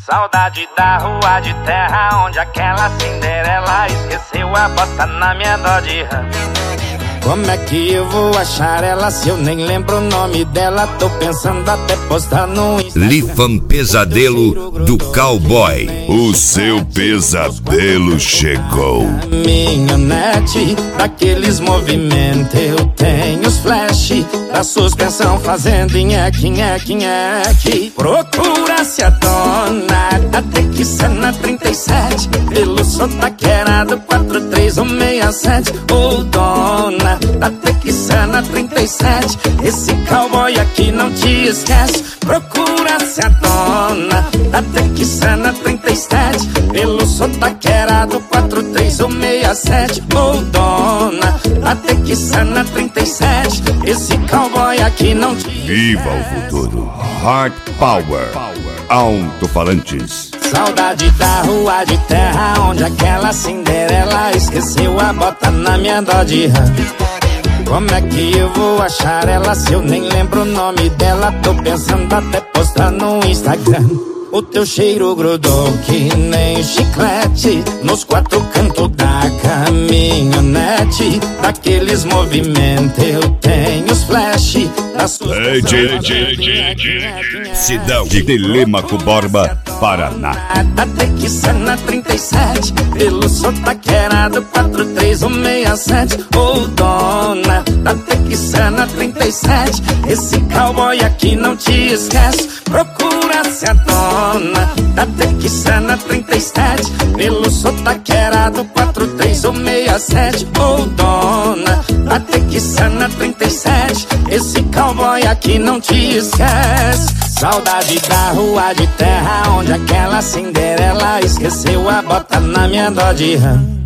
Saudade da rua de terra, onde aquela Cinderela esqueceu a bota na minha Dodge Ram. Como é que eu vou achar ela se eu nem lembro o nome dela? Tô pensando até postar no Instagram. Lifan Pesadelo do Cowboy. O seu pesadelo chegou. Minha net, daqueles movimentos eu tenho os flash da suspensão fazendo nheque, nheque, nheque. Procura-se a dona da Texana 37 pelo sotaqueirado 43167. Ô dona da Texana 37, esse cowboy aqui não te esquece. Procura-se a dona da Texana 37 pelo sotaqueirado 43167. Ô dona da Texana 37, esse cowboy aqui não te esquece. Viva o futuro. Heart Power Alto-falantes. Saudade da rua de terra, onde aquela Cinderela esqueceu a bota na minha Dodge Ram. Como é que eu vou achar ela se eu nem lembro o nome dela? Tô pensando até postar no Instagram. O teu cheiro grudou que nem chiclete nos quatro cantos da caminhonete. Daqueles movimentos eu tenho os flash da sua Cidão de Telêmaco Borba, Paraná. da Texana 37 pelo sotaqueirado 43167. Ô dona da Texana 37, esse cowboy aqui não te esquece. Procura-se a dona da Texana 37 pelo sotaqueirado 43167. Ô dona da Texana 37, esse cowboy aqui não te esquece. Saudade da rua de terra, onde aquela Cinderela esqueceu a bota na minha Dodge Ram.